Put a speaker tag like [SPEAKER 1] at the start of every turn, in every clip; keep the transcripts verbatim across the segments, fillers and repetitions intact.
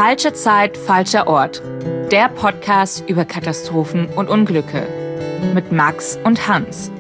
[SPEAKER 1] Falsche Zeit, falscher Ort. Der Podcast über Katastrophen und Unglücke. Mit Max und Hans.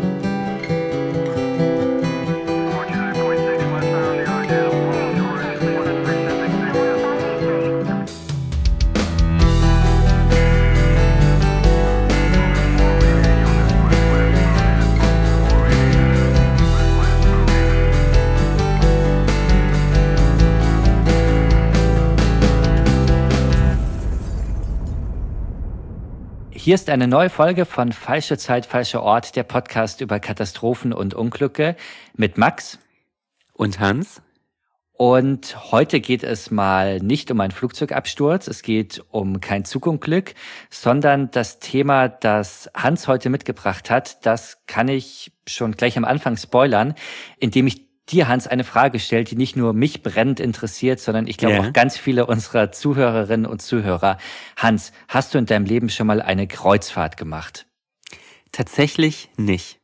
[SPEAKER 2] Hier ist eine neue Folge von Falsche Zeit, falscher Ort, der Podcast über Katastrophen und Unglücke mit Max
[SPEAKER 3] und Hans.
[SPEAKER 2] Und heute geht es mal nicht um einen Flugzeugabsturz, es geht um kein Zugunglück, sondern das Thema, das Hans heute mitgebracht hat, das kann ich schon gleich am Anfang spoilern, indem ich dir, Hans, eine Frage stellt, die nicht nur mich brennend interessiert, sondern ich glaube
[SPEAKER 3] ja.
[SPEAKER 2] auch ganz viele unserer Zuhörerinnen und Zuhörer. Hans, hast du in deinem Leben schon mal eine Kreuzfahrt gemacht?
[SPEAKER 3] Tatsächlich nicht.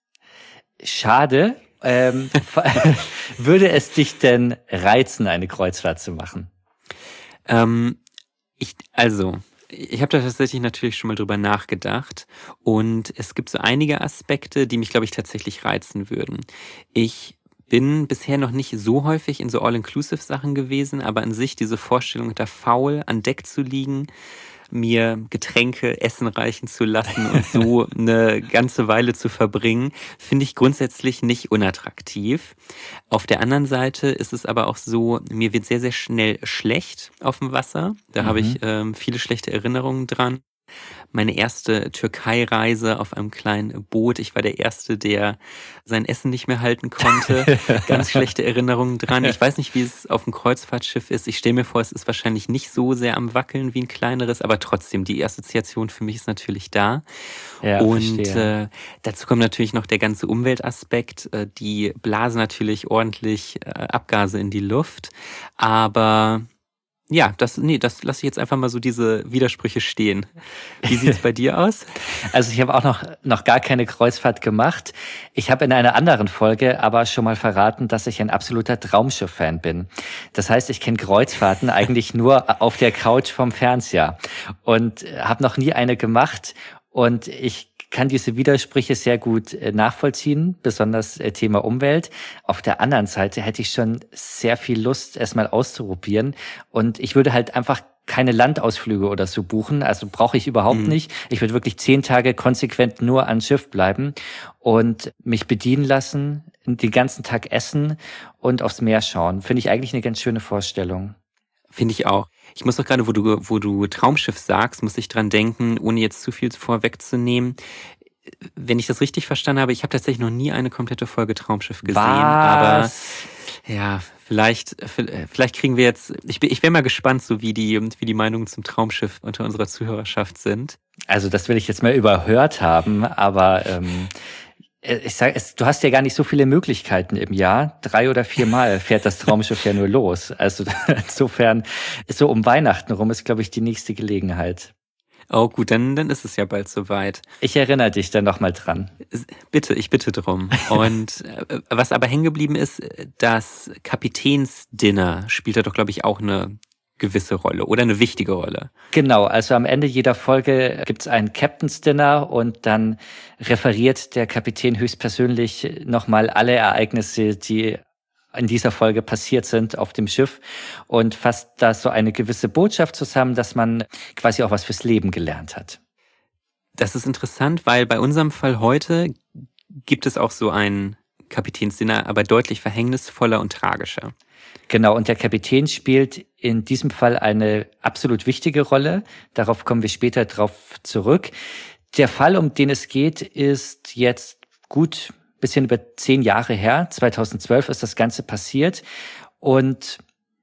[SPEAKER 2] Schade. Ähm, würde es dich denn reizen, eine Kreuzfahrt zu machen?
[SPEAKER 3] Ähm, ich, also... Ich habe da tatsächlich natürlich schon mal drüber nachgedacht und es gibt so einige Aspekte, die mich, glaube ich, tatsächlich reizen würden. Ich bin bisher noch nicht so häufig in so All-Inclusive-Sachen gewesen, aber an sich diese Vorstellung, da faul an Deck zu liegen, mir Getränke, Essen reichen zu lassen und so eine ganze Weile zu verbringen, finde ich grundsätzlich nicht unattraktiv. Auf der anderen Seite ist es aber auch so, mir wird sehr, sehr schnell schlecht auf dem Wasser. Da mhm. habe ich ähm, viele schlechte Erinnerungen dran. Meine erste Türkei-Reise auf einem kleinen Boot. Ich war der Erste, der sein Essen nicht mehr halten konnte. Ganz schlechte Erinnerungen dran. Ich weiß nicht, wie es auf dem Kreuzfahrtschiff ist. Ich stelle mir vor, es ist wahrscheinlich nicht so sehr am Wackeln wie ein kleineres, aber trotzdem, die Assoziation für mich ist natürlich da. Ja, und äh, dazu kommt natürlich noch der ganze Umweltaspekt. Äh, die blasen natürlich ordentlich äh, Abgase in die Luft. Aber... Ja, das, nee, das lasse ich jetzt einfach mal so diese Widersprüche stehen. Wie sieht's bei dir aus?
[SPEAKER 2] Also ich habe auch noch, noch gar keine Kreuzfahrt gemacht. Ich habe in einer anderen Folge aber schon mal verraten, dass ich ein absoluter Traumschiff-Fan bin. Das heißt, ich kenne Kreuzfahrten eigentlich nur auf der Couch vom Fernseher und habe noch nie eine gemacht. Und ich kann diese Widersprüche sehr gut nachvollziehen, besonders Thema Umwelt. Auf der anderen Seite hätte ich schon sehr viel Lust, es mal auszuprobieren. Und ich würde halt einfach keine Landausflüge oder so buchen. Also brauche ich überhaupt mhm. nicht. Ich würde wirklich zehn Tage konsequent nur an Schiff bleiben und mich bedienen lassen, den ganzen Tag essen und aufs Meer schauen. Finde ich eigentlich eine ganz schöne Vorstellung.
[SPEAKER 3] Finde ich auch. Ich muss doch gerade, wo du, wo du Traumschiff sagst, muss ich dran denken, ohne jetzt zu viel vorwegzunehmen. Wenn ich das richtig verstanden habe, ich habe tatsächlich noch nie eine komplette Folge Traumschiff gesehen.
[SPEAKER 2] Was?
[SPEAKER 3] Aber ja, vielleicht, vielleicht kriegen wir jetzt, ich bin, ich wäre mal gespannt, so wie die, wie die Meinungen zum Traumschiff unter unserer Zuhörerschaft sind.
[SPEAKER 2] Also das will ich jetzt mal überhört haben, aber ähm, ich sag, es, du hast ja gar nicht so viele Möglichkeiten im Jahr. Drei oder viermal fährt das Traumschiff ja nur los. Also insofern, so um Weihnachten rum ist, glaube ich, die nächste Gelegenheit.
[SPEAKER 3] Oh gut, dann, dann ist es ja bald soweit.
[SPEAKER 2] Ich erinnere dich dann nochmal dran.
[SPEAKER 3] Bitte, ich bitte drum. Und äh, was aber hängen geblieben ist, das Kapitänsdinner spielt da doch, glaube ich, auch eine gewisse Rolle oder eine wichtige Rolle.
[SPEAKER 2] Genau, also am Ende jeder Folge gibt's ein Captain's Dinner und dann referiert der Kapitän höchstpersönlich nochmal alle Ereignisse, die in dieser Folge passiert sind auf dem Schiff und fasst da so eine gewisse Botschaft zusammen, dass man quasi auch was fürs Leben gelernt hat.
[SPEAKER 3] Das ist interessant, weil bei unserem Fall heute gibt es auch so ein Kapitänsdinner, aber deutlich verhängnisvoller und tragischer.
[SPEAKER 2] Genau, und der Kapitän spielt in diesem Fall eine absolut wichtige Rolle. Darauf kommen wir später drauf zurück. Der Fall, um den es geht, ist jetzt gut bisschen über zehn Jahre her. zweitausendzwölf ist das Ganze passiert. Und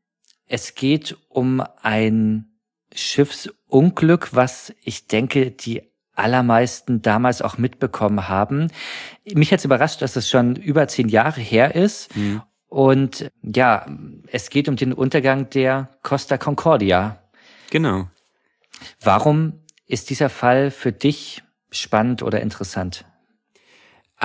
[SPEAKER 2] es geht um ein Schiffsunglück, was ich denke, die allermeisten damals auch mitbekommen haben. Mich hat's überrascht, dass es schon über zehn Jahre her ist. Mhm. Und ja, es geht um den Untergang der Costa Concordia.
[SPEAKER 3] Genau.
[SPEAKER 2] Warum ist dieser Fall für dich spannend oder interessant?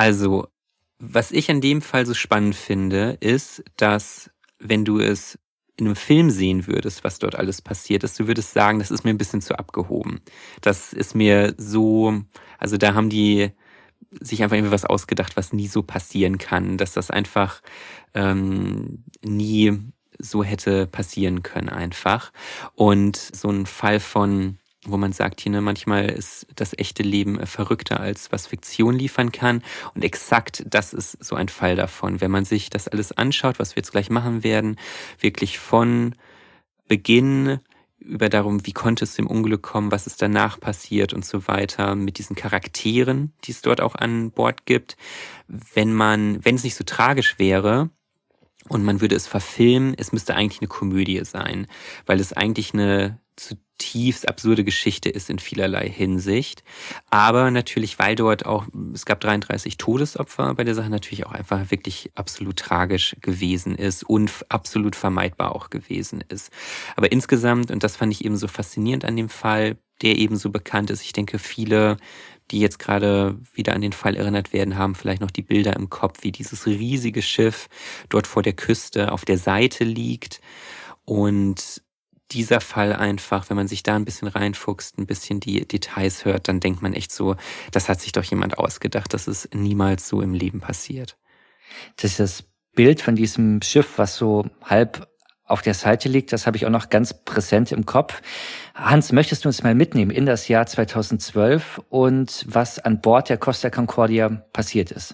[SPEAKER 3] Also, was ich an dem Fall so spannend finde, ist, dass wenn du es in einem Film sehen würdest, was dort alles passiert ist, du würdest sagen, das ist mir ein bisschen zu abgehoben. Das ist mir so, also da haben die sich einfach irgendwie was ausgedacht, was nie so passieren kann, dass das einfach ähm, nie so hätte passieren können einfach. Und so ein Fall von, wo man sagt, hier, ne, manchmal ist das echte Leben verrückter, als was Fiktion liefern kann. Und exakt das ist so ein Fall davon. Wenn man sich das alles anschaut, was wir jetzt gleich machen werden, wirklich von Beginn über darum, wie konnte es zum Unglück kommen, was ist danach passiert und so weiter, mit diesen Charakteren, die es dort auch an Bord gibt. Wenn man, wenn es nicht so tragisch wäre und man würde es verfilmen, es müsste eigentlich eine Komödie sein, weil es eigentlich eine zutiefst absurde Geschichte ist in vielerlei Hinsicht. Aber natürlich, weil dort auch, es gab dreiunddreißig Todesopfer bei der Sache, natürlich auch einfach wirklich absolut tragisch gewesen ist und absolut vermeidbar auch gewesen ist. Aber insgesamt, und das fand ich eben so faszinierend an dem Fall, der eben so bekannt ist, ich denke, viele, die jetzt gerade wieder an den Fall erinnert werden, haben vielleicht noch die Bilder im Kopf, wie dieses riesige Schiff dort vor der Küste auf der Seite liegt. Und dieser Fall einfach, wenn man sich da ein bisschen reinfuchst, ein bisschen die Details hört, dann denkt man echt so, das hat sich doch jemand ausgedacht, das ist niemals so im Leben passiert.
[SPEAKER 2] Das ist das Bild von diesem Schiff, was so halb auf der Seite liegt, das habe ich auch noch ganz präsent im Kopf. Hans, möchtest du uns mal mitnehmen in das Jahr zweitausendzwölf und was an Bord der Costa Concordia passiert ist?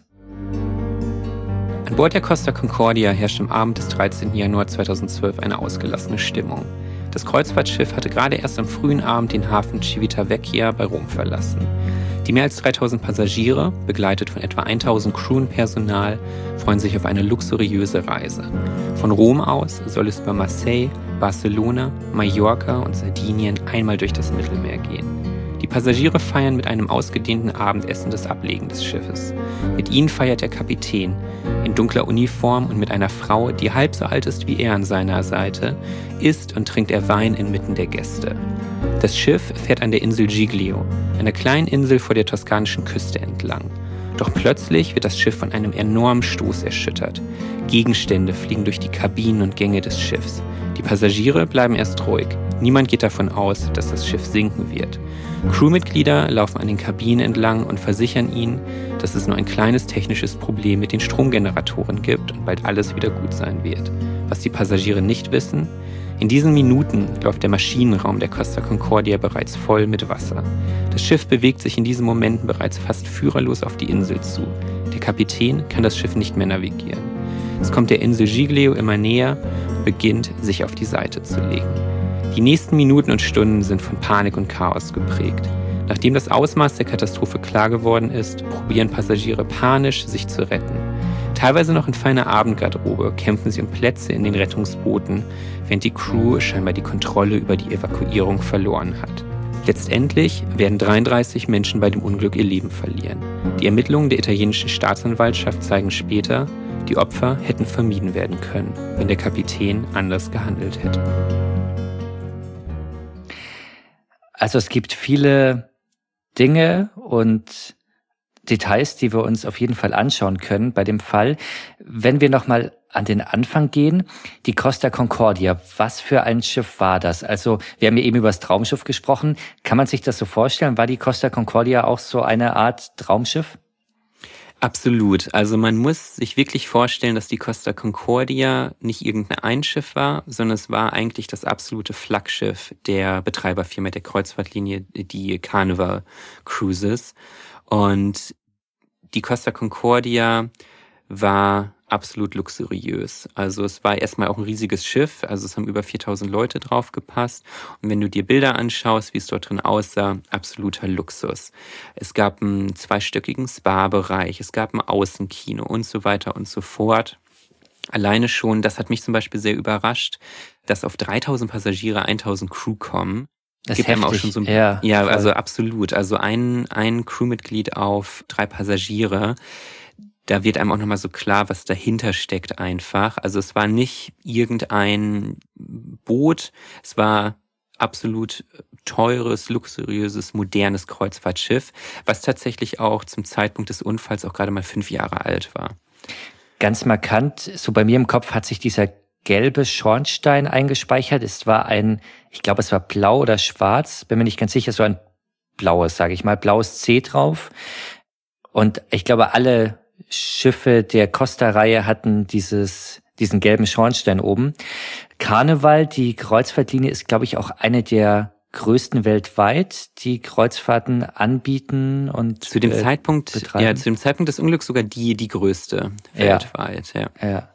[SPEAKER 3] An Bord der Costa Concordia herrscht am Abend des dreizehnten Januar zweitausendzwölf eine ausgelassene Stimmung. Das Kreuzfahrtschiff hatte gerade erst am frühen Abend den Hafen Civitavecchia bei Rom verlassen. Die mehr als dreitausend Passagiere, begleitet von etwa tausend Crew und Personal, freuen sich auf eine luxuriöse Reise. Von Rom aus soll es über Marseille, Barcelona, Mallorca und Sardinien einmal durch das Mittelmeer gehen. Die Passagiere feiern mit einem ausgedehnten Abendessen das Ablegen des Schiffes. Mit ihnen feiert der Kapitän, in dunkler Uniform und mit einer Frau, die halb so alt ist wie er an seiner Seite, isst und trinkt er Wein inmitten der Gäste. Das Schiff fährt an der Insel Giglio, einer kleinen Insel vor der toskanischen Küste entlang. Doch plötzlich wird das Schiff von einem enormen Stoß erschüttert. Gegenstände fliegen durch die Kabinen und Gänge des Schiffs. Die Passagiere bleiben erst ruhig. Niemand geht davon aus, dass das Schiff sinken wird. Crewmitglieder laufen an den Kabinen entlang und versichern ihnen, dass es nur ein kleines technisches Problem mit den Stromgeneratoren gibt und bald alles wieder gut sein wird. Was die Passagiere nicht wissen: In diesen Minuten läuft der Maschinenraum der Costa Concordia bereits voll mit Wasser. Das Schiff bewegt sich in diesen Momenten bereits fast führerlos auf die Insel zu. Der Kapitän kann das Schiff nicht mehr navigieren. Es kommt der Insel Giglio immer näher und beginnt, sich auf die Seite zu legen. Die nächsten Minuten und Stunden sind von Panik und Chaos geprägt. Nachdem das Ausmaß der Katastrophe klar geworden ist, probieren Passagiere panisch, sich zu retten. Teilweise noch in feiner Abendgarderobe kämpfen sie um Plätze in den Rettungsbooten, während die Crew scheinbar die Kontrolle über die Evakuierung verloren hat. Letztendlich werden dreiunddreißig Menschen bei dem Unglück ihr Leben verlieren. Die Ermittlungen der italienischen Staatsanwaltschaft zeigen später, die Opfer hätten vermieden werden können, wenn der Kapitän anders gehandelt hätte.
[SPEAKER 2] Also es gibt viele Dinge und Details, die wir uns auf jeden Fall anschauen können bei dem Fall. Wenn wir nochmal an den Anfang gehen, die Costa Concordia, was für ein Schiff war das? Also wir haben ja eben über das Traumschiff gesprochen. Kann man sich das so vorstellen? War die Costa Concordia auch so eine Art Traumschiff?
[SPEAKER 3] Absolut. Also man muss sich wirklich vorstellen, dass die Costa Concordia nicht irgendein Einschiff war, sondern es war eigentlich das absolute Flaggschiff der Betreiberfirma der Kreuzfahrtlinie, die Carnival Cruises. Und die Costa Concordia war absolut luxuriös. Also es war erstmal auch ein riesiges Schiff, also es haben über viertausend Leute drauf gepasst. Und wenn du dir Bilder anschaust, wie es dort drin aussah, absoluter Luxus. Es gab einen zweistöckigen Spa-Bereich, es gab ein Außenkino und so weiter und so fort. Alleine schon, das hat mich zum Beispiel sehr überrascht, dass auf dreitausend Passagiere tausend Crew kommen.
[SPEAKER 2] Das
[SPEAKER 3] gibt
[SPEAKER 2] heftig.
[SPEAKER 3] Auch schon so ein,
[SPEAKER 2] ja,
[SPEAKER 3] ja, also absolut. Also ein, ein Crewmitglied auf drei Passagiere. Da wird einem auch nochmal so klar, was dahinter steckt einfach. Also es war nicht irgendein Boot, es war absolut teures, luxuriöses, modernes Kreuzfahrtschiff, was tatsächlich auch zum Zeitpunkt des Unfalls auch gerade mal fünf Jahre alt war.
[SPEAKER 2] Ganz markant, so bei mir im Kopf hat sich dieser gelbe Schornstein eingespeichert. Es war ein, ich glaube, es war blau oder schwarz, bin mir nicht ganz sicher, so ein blaues, sage ich mal, blaues C drauf. Und ich glaube, alle Schiffe der Costa-Reihe hatten dieses, diesen gelben Schornstein oben. Carnival, die Kreuzfahrtlinie, ist, glaube ich, auch eine der größten weltweit, die Kreuzfahrten anbieten und
[SPEAKER 3] zu dem
[SPEAKER 2] äh,
[SPEAKER 3] Zeitpunkt,
[SPEAKER 2] betreiben.
[SPEAKER 3] ja, zu dem Zeitpunkt des Unglücks sogar die, die größte
[SPEAKER 2] Ja.
[SPEAKER 3] weltweit, ja.
[SPEAKER 2] Ja.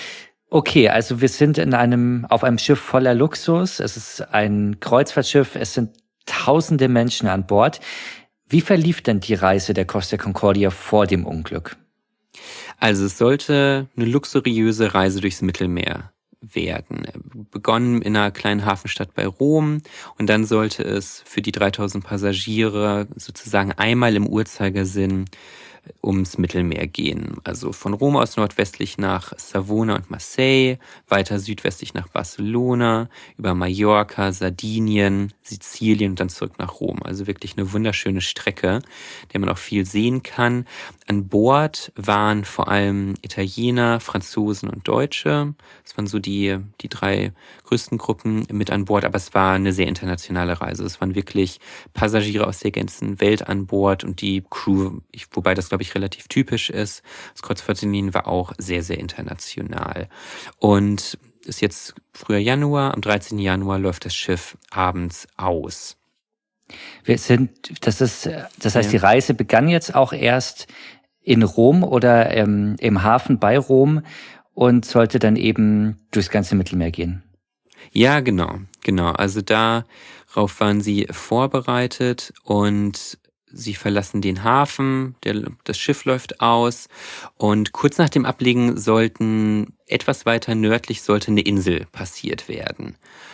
[SPEAKER 2] Okay, also wir sind in einem, auf einem Schiff voller Luxus. Es ist ein Kreuzfahrtschiff. Es sind tausende Menschen an Bord. Wie verlief denn die Reise der Costa Concordia vor dem Unglück?
[SPEAKER 3] Also es sollte eine luxuriöse Reise durchs Mittelmeer werden. Begonnen in einer kleinen Hafenstadt bei Rom und dann sollte es für die dreitausend Passagiere sozusagen einmal im Uhrzeigersinn ums Mittelmeer gehen. Also von Rom aus nordwestlich nach Savona und Marseille, weiter südwestlich nach Barcelona, über Mallorca, Sardinien, Sizilien und dann zurück nach Rom. Also wirklich eine wunderschöne Strecke, der man auch viel sehen kann. An Bord waren vor allem Italiener, Franzosen und Deutsche. Das waren so die, die drei größten Gruppen mit an Bord, aber es war eine sehr internationale Reise. Es waren wirklich Passagiere aus der ganzen Welt an Bord und die Crew, ich, wobei das glaube ich relativ typisch ist. Das Kreuzfahrtlinien war auch sehr, sehr international. Und ist jetzt früher Januar, am dreizehnten Januar läuft das Schiff abends aus.
[SPEAKER 2] Wir sind, das ist, das heißt,
[SPEAKER 3] Ja.
[SPEAKER 2] die Reise begann jetzt auch erst in Rom oder ähm, im Hafen bei Rom und sollte dann eben durchs ganze Mittelmeer gehen.
[SPEAKER 3] Ja, genau, genau. Also darauf waren sie vorbereitet und sie verlassen den Hafen, der, das Schiff läuft aus und kurz nach dem Ablegen sollten, etwas weiter nördlich sollte eine Insel passiert werden.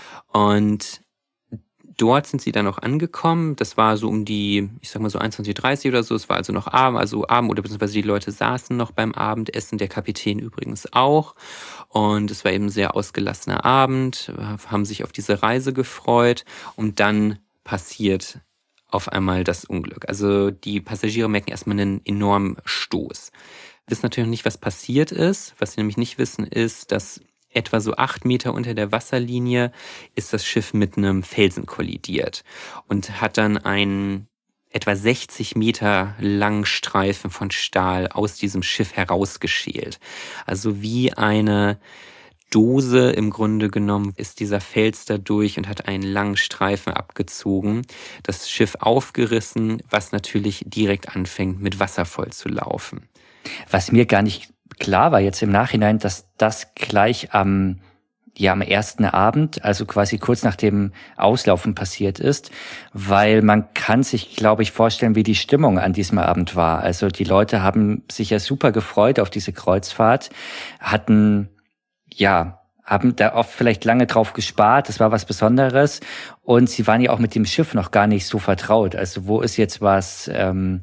[SPEAKER 3] Und dort sind sie dann auch angekommen. Das war so um die, ich sag mal so einundzwanzig Uhr dreißig oder so. Es war also noch Abend, also Abend oder beziehungsweise die Leute saßen noch beim Abendessen, der Kapitän übrigens auch. Und es war eben ein sehr ausgelassener Abend, haben sich auf diese Reise gefreut und dann passiert auf einmal das Unglück. Also die Passagiere merken erstmal einen enormen Stoß. Wissen natürlich nicht, was passiert ist. Was sie nämlich nicht wissen, ist, dass etwa so acht Meter unter der Wasserlinie ist das Schiff mit einem Felsen kollidiert und hat dann einen etwa sechzig Meter langen Streifen von Stahl aus diesem Schiff herausgeschält. Also wie eine Dose im Grunde genommen ist dieser Fels da durch und hat einen langen Streifen abgezogen, das Schiff aufgerissen, was natürlich direkt anfängt mit Wasser voll zu laufen.
[SPEAKER 2] Was mir gar nicht klar war jetzt im Nachhinein, dass das gleich am, ja, am ersten Abend, also quasi kurz nach dem Auslaufen passiert ist, weil man kann sich, glaube ich, vorstellen, wie die Stimmung an diesem Abend war. Also die Leute haben sich ja super gefreut auf diese Kreuzfahrt, hatten, ja, haben da oft vielleicht lange drauf gespart, das war was Besonderes und sie waren ja auch mit dem Schiff noch gar nicht so vertraut. Also wo ist jetzt was, ähm,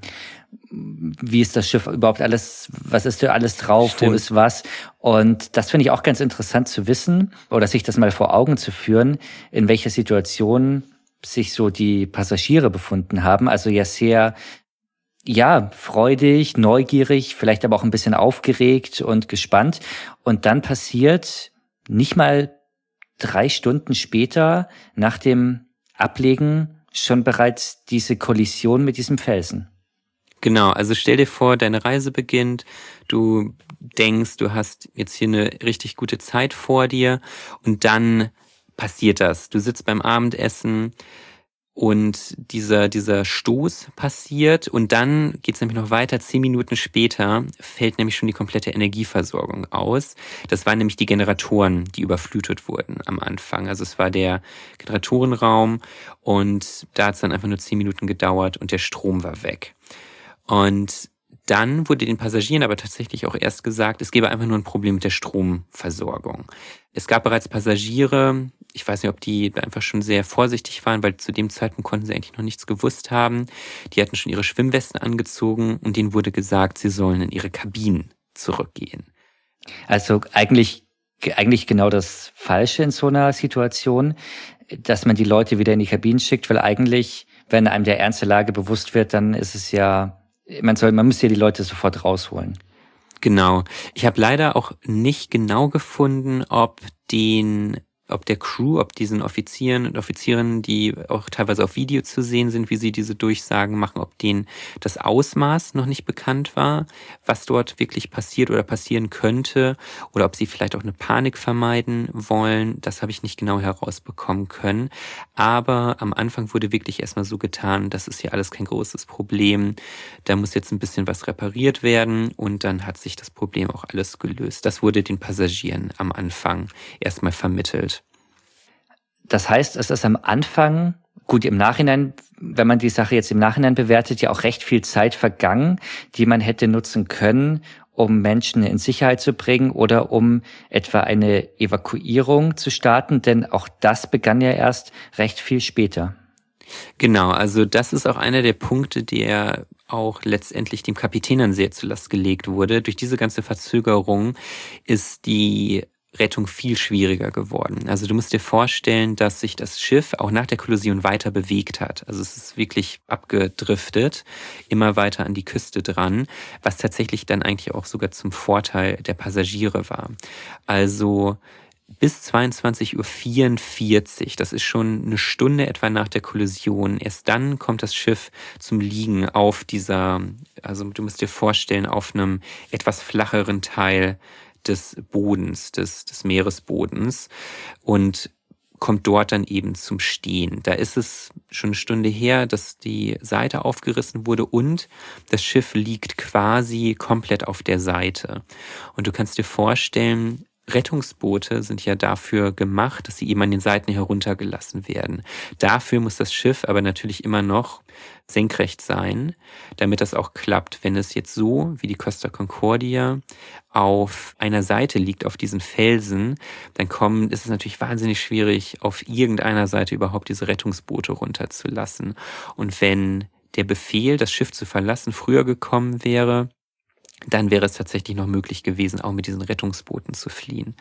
[SPEAKER 2] wie ist das Schiff überhaupt alles, was ist da alles drauf,
[SPEAKER 3] Stimmt.
[SPEAKER 2] Wo ist was? Und das finde ich auch ganz interessant zu wissen oder sich das mal vor Augen zu führen, in welcher Situation sich so die Passagiere befunden haben. Also ja sehr, ja, freudig, neugierig, vielleicht aber auch ein bisschen aufgeregt und gespannt. Und dann passiert nicht mal drei Stunden später nach dem Ablegen schon bereits diese Kollision mit diesem Felsen.
[SPEAKER 3] Genau, also stell dir vor, deine Reise beginnt, du denkst, du hast jetzt hier eine richtig gute Zeit vor dir und dann passiert das. Du sitzt beim Abendessen und dieser, dieser Stoß passiert und dann geht's nämlich noch weiter. Zehn Minuten später fällt nämlich schon die komplette Energieversorgung aus. Das waren nämlich die Generatoren, die überflutet wurden am Anfang. Also es war der Generatorenraum und da hat's dann einfach nur zehn Minuten gedauert und der Strom war weg. Und dann wurde den Passagieren aber tatsächlich auch erst gesagt, es gäbe einfach nur ein Problem mit der Stromversorgung. Es gab bereits Passagiere, ich weiß nicht, ob die da einfach schon sehr vorsichtig waren, weil zu dem Zeitpunkt konnten sie eigentlich noch nichts gewusst haben. Die hatten schon ihre Schwimmwesten angezogen und denen wurde gesagt, sie sollen in ihre Kabinen zurückgehen.
[SPEAKER 2] Also eigentlich, eigentlich genau das Falsche in so einer Situation, dass man die Leute wieder in die Kabinen schickt, weil eigentlich, wenn einem der Ernst der Lage bewusst wird, dann ist es ja, man soll, man müsste ja die Leute sofort rausholen.
[SPEAKER 3] Genau. Ich habe leider auch nicht genau gefunden, ob den ob der Crew, ob diesen Offizieren und Offizierinnen, die auch teilweise auf Video zu sehen sind, wie sie diese Durchsagen machen, ob denen das Ausmaß noch nicht bekannt war, was dort wirklich passiert oder passieren könnte, oder ob sie vielleicht auch eine Panik vermeiden wollen, das habe ich nicht genau herausbekommen können. Aber am Anfang wurde wirklich erstmal so getan, das ist hier alles kein großes Problem, da muss jetzt ein bisschen was repariert werden, und dann hat sich das Problem auch alles gelöst. Das wurde den Passagieren am Anfang erstmal vermittelt.
[SPEAKER 2] Das heißt, es ist am Anfang, gut im Nachhinein, wenn man die Sache jetzt im Nachhinein bewertet, ja auch recht viel Zeit vergangen, die man hätte nutzen können, um Menschen in Sicherheit zu bringen oder um etwa eine Evakuierung zu starten, denn auch das begann ja erst recht viel später.
[SPEAKER 3] Genau, also das ist auch einer der Punkte, der auch letztendlich dem Kapitän dann sehr zur Last gelegt wurde. Durch diese ganze Verzögerung ist die Rettung viel schwieriger geworden. Also du musst dir vorstellen, dass sich das Schiff auch nach der Kollision weiter bewegt hat. Also es ist wirklich abgedriftet, immer weiter an die Küste dran, was tatsächlich dann eigentlich auch sogar zum Vorteil der Passagiere war. Also bis zweiundzwanzig Uhr vierundvierzig, das ist schon eine Stunde etwa nach der Kollision, erst dann kommt das Schiff zum Liegen auf dieser, also du musst dir vorstellen, auf einem etwas flacheren Teil des Bodens, des, des Meeresbodens, und kommt dort dann eben zum Stehen. Da ist es schon eine Stunde her, dass die Seite aufgerissen wurde und das Schiff liegt quasi komplett auf der Seite. Und du kannst dir vorstellen, Rettungsboote sind ja dafür gemacht, dass sie eben an den Seiten heruntergelassen werden. Dafür muss das Schiff aber natürlich immer noch senkrecht sein, damit das auch klappt. Wenn es jetzt so, wie die Costa Concordia, auf einer Seite liegt, auf diesen Felsen, dann kommen, ist es natürlich wahnsinnig schwierig, auf irgendeiner Seite überhaupt diese Rettungsboote runterzulassen. Und wenn der Befehl, das Schiff zu verlassen, früher gekommen wäre, dann wäre es tatsächlich noch möglich gewesen, auch mit diesen Rettungsbooten zu fliehen.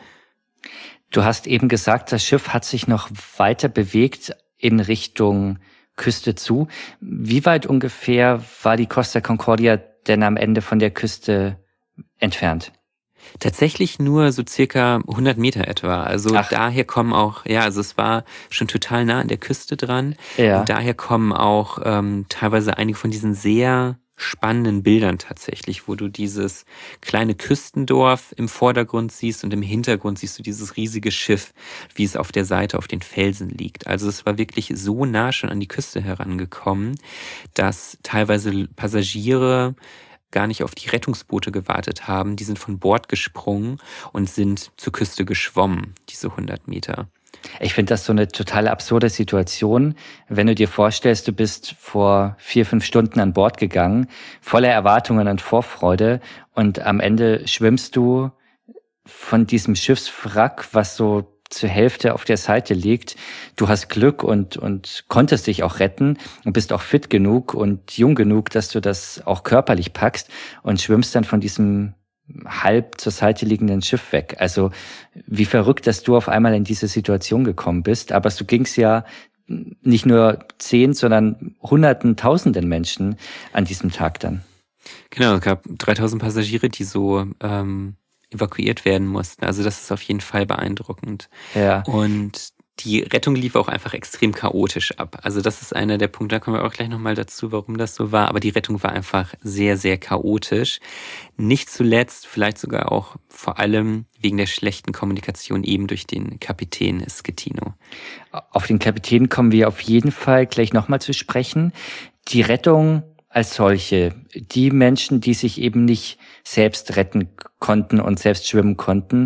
[SPEAKER 2] Du hast eben gesagt, das Schiff hat sich noch weiter bewegt in Richtung Küste zu. Wie weit ungefähr war die Costa Concordia denn am Ende von der Küste entfernt?
[SPEAKER 3] Tatsächlich nur so circa hundert Meter etwa. Also
[SPEAKER 2] Ach.
[SPEAKER 3] daher kommen auch, ja, also es war schon total nah an der Küste dran.
[SPEAKER 2] Ja.
[SPEAKER 3] Und daher kommen auch ähm, teilweise einige von diesen sehr spannenden Bildern tatsächlich, wo du dieses kleine Küstendorf im Vordergrund siehst und im Hintergrund siehst du dieses riesige Schiff, wie es auf der Seite auf den Felsen liegt. Also es war wirklich so nah schon an die Küste herangekommen, dass teilweise Passagiere gar nicht auf die Rettungsboote gewartet haben. Die sind von Bord gesprungen und sind zur Küste geschwommen, diese hundert Meter.
[SPEAKER 2] Ich finde das so eine total absurde Situation, wenn du dir vorstellst, du bist vor vier, fünf Stunden an Bord gegangen, voller Erwartungen und Vorfreude, und am Ende schwimmst du von diesem Schiffswrack, was so zur Hälfte auf der Seite liegt. Du hast Glück und, und konntest dich auch retten und bist auch fit genug und jung genug, dass du das auch körperlich packst, und schwimmst dann von diesem halb zur Seite liegenden Schiff weg. Also wie verrückt, dass du auf einmal in diese Situation gekommen bist. Aber so ging's ja nicht nur zehn, sondern hunderten, tausenden Menschen an diesem Tag dann.
[SPEAKER 3] Genau, es gab dreitausend Passagiere, die so ähm, evakuiert werden mussten. Also das ist auf jeden Fall beeindruckend.
[SPEAKER 2] Ja.
[SPEAKER 3] Und die Rettung lief auch einfach extrem chaotisch ab. Also das ist einer der Punkte, da kommen wir auch gleich nochmal dazu, warum das so war. Aber die Rettung war einfach sehr, sehr chaotisch. Nicht zuletzt, vielleicht sogar auch vor allem wegen der schlechten Kommunikation eben durch den Kapitän Schettino.
[SPEAKER 2] Auf den Kapitän kommen wir auf jeden Fall gleich nochmal zu sprechen. Die Rettung als solche, die Menschen, die sich eben nicht selbst retten konnten und selbst schwimmen konnten,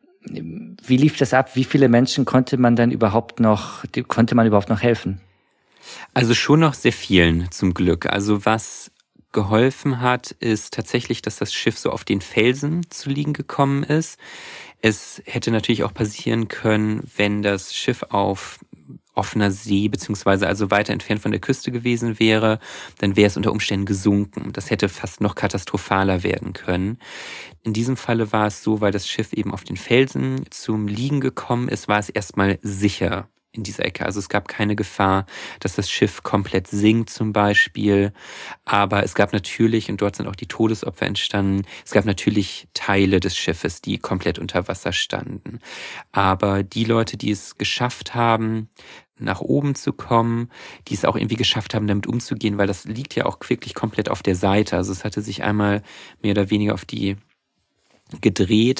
[SPEAKER 2] wie lief das ab? Wie viele Menschen konnte man dann überhaupt noch, konnte man überhaupt noch helfen?
[SPEAKER 3] Also schon noch sehr vielen, zum Glück. Also was geholfen hat, ist tatsächlich, dass das Schiff so auf den Felsen zu liegen gekommen ist. Es hätte natürlich auch passieren können, wenn das Schiff auf offener See, beziehungsweise also weiter entfernt von der Küste gewesen wäre, dann wäre es unter Umständen gesunken. Das hätte fast noch katastrophaler werden können. In diesem Falle war es so, weil das Schiff eben auf den Felsen zum Liegen gekommen ist, war es erstmal sicher in dieser Ecke. Also es gab keine Gefahr, dass das Schiff komplett sinkt zum Beispiel. Aber es gab natürlich, und dort sind auch die Todesopfer entstanden, es gab natürlich Teile des Schiffes, die komplett unter Wasser standen. Aber die Leute, die es geschafft haben, nach oben zu kommen, die es auch irgendwie geschafft haben, damit umzugehen, weil das liegt ja auch wirklich komplett auf der Seite. Also es hatte sich einmal mehr oder weniger auf die gedreht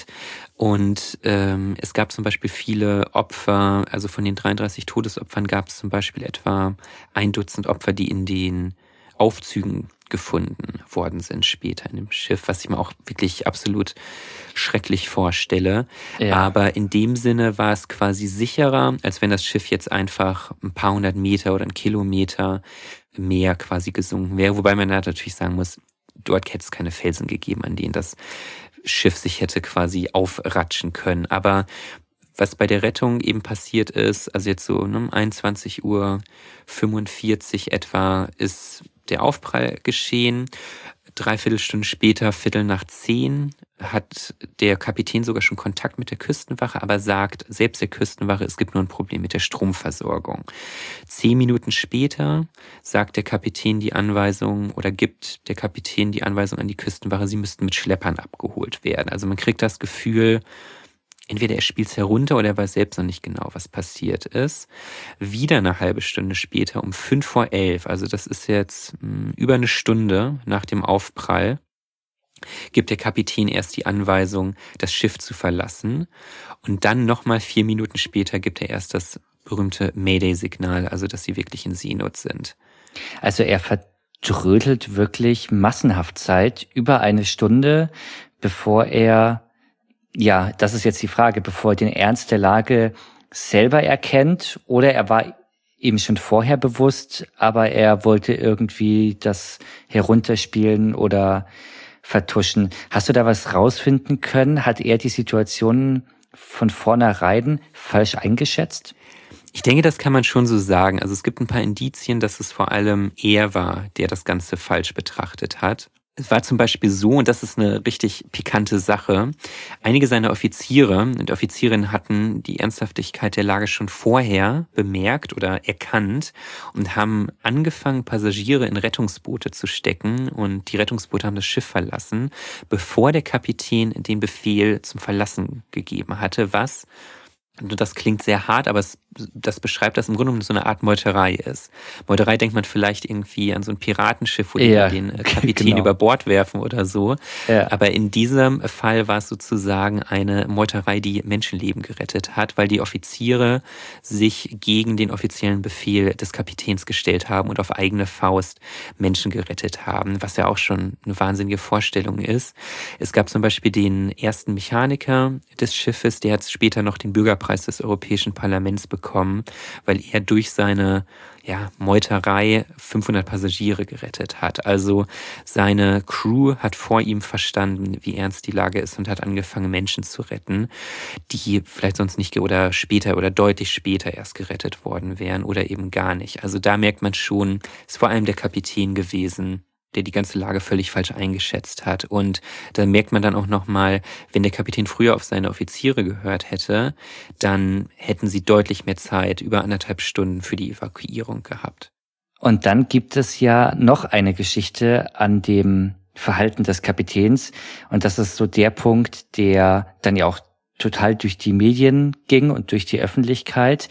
[SPEAKER 3] und ähm, es gab zum Beispiel viele Opfer, also von den dreiunddreißig Todesopfern gab es zum Beispiel etwa ein Dutzend Opfer, die in den Aufzügen gefunden worden sind später in dem Schiff, was ich mir auch wirklich absolut schrecklich vorstelle. Ja. Aber in dem Sinne war es quasi sicherer, als wenn das Schiff jetzt einfach ein paar hundert Meter oder einen Kilometer mehr quasi gesunken wäre. Wobei man da natürlich sagen muss, dort hätte es keine Felsen gegeben, an denen das Schiff sich hätte quasi aufratschen können. Aber was bei der Rettung eben passiert ist, also jetzt so um einundzwanzig Uhr fünfundvierzig etwa, ist der Aufprall geschehen. Dreiviertel Stunde später, Viertel nach zehn, hat der Kapitän sogar schon Kontakt mit der Küstenwache, aber sagt selbst der Küstenwache, es gibt nur ein Problem mit der Stromversorgung. Zehn Minuten später sagt der Kapitän die Anweisung oder gibt der Kapitän die Anweisung an die Küstenwache, sie müssten mit Schleppern abgeholt werden. Also man kriegt das Gefühl, entweder er spielt es herunter oder er weiß selbst noch nicht genau, was passiert ist. Wieder eine halbe Stunde später, um fünf vor elf, also das ist jetzt mh, über eine Stunde nach dem Aufprall, gibt der Kapitän erst die Anweisung, das Schiff zu verlassen. Und dann nochmal vier Minuten später gibt er erst das berühmte Mayday-Signal, also dass sie wirklich in Seenot sind.
[SPEAKER 2] Also er verdrödelt wirklich massenhaft Zeit, über eine Stunde, bevor er... Ja, das ist jetzt die Frage, bevor er den Ernst der Lage selber erkennt oder er war ihm schon vorher bewusst, aber er wollte irgendwie das herunterspielen oder vertuschen. Hast du da was rausfinden können? Hat er die Situation von vornherein falsch eingeschätzt?
[SPEAKER 3] Ich denke, das kann man schon so sagen. Also es gibt ein paar Indizien, dass es vor allem er war, der das Ganze falsch betrachtet hat. Es war zum Beispiel so, und das ist eine richtig pikante Sache, einige seiner Offiziere und Offizierinnen hatten die Ernsthaftigkeit der Lage schon vorher bemerkt oder erkannt und haben angefangen, Passagiere in Rettungsboote zu stecken und die Rettungsboote haben das Schiff verlassen, bevor der Kapitän den Befehl zum Verlassen gegeben hatte, was... Das klingt sehr hart, aber es, das beschreibt, dass im Grunde genommen so eine Art Meuterei ist. Meuterei denkt man vielleicht irgendwie an so ein Piratenschiff, wo
[SPEAKER 2] ja,
[SPEAKER 3] die den Kapitän
[SPEAKER 2] genau.
[SPEAKER 3] über Bord werfen oder so.
[SPEAKER 2] Ja.
[SPEAKER 3] Aber in diesem Fall war es sozusagen eine Meuterei, die Menschenleben gerettet hat, weil die Offiziere sich gegen den offiziellen Befehl des Kapitäns gestellt haben und auf eigene Faust Menschen gerettet haben, was ja auch schon eine wahnsinnige Vorstellung ist. Es gab zum Beispiel den ersten Mechaniker des Schiffes, der hat später noch den Bürgerpreis des Europäischen Parlaments bekommen, weil er durch seine ja, Meuterei fünfhundert Passagiere gerettet hat. Also seine Crew hat vor ihm verstanden, wie ernst die Lage ist und hat angefangen, Menschen zu retten, die vielleicht sonst nicht oder später oder deutlich später erst gerettet worden wären oder eben gar nicht. Also da merkt man schon, es ist vor allem der Kapitän gewesen, der die ganze Lage völlig falsch eingeschätzt hat. Und da merkt man dann auch nochmal, wenn der Kapitän früher auf seine Offiziere gehört hätte, dann hätten sie deutlich mehr Zeit, über anderthalb Stunden für die Evakuierung gehabt.
[SPEAKER 2] Und dann gibt es ja noch eine Geschichte an dem Verhalten des Kapitäns. Und das ist so der Punkt, der dann ja auch total durch die Medien ging und durch die Öffentlichkeit.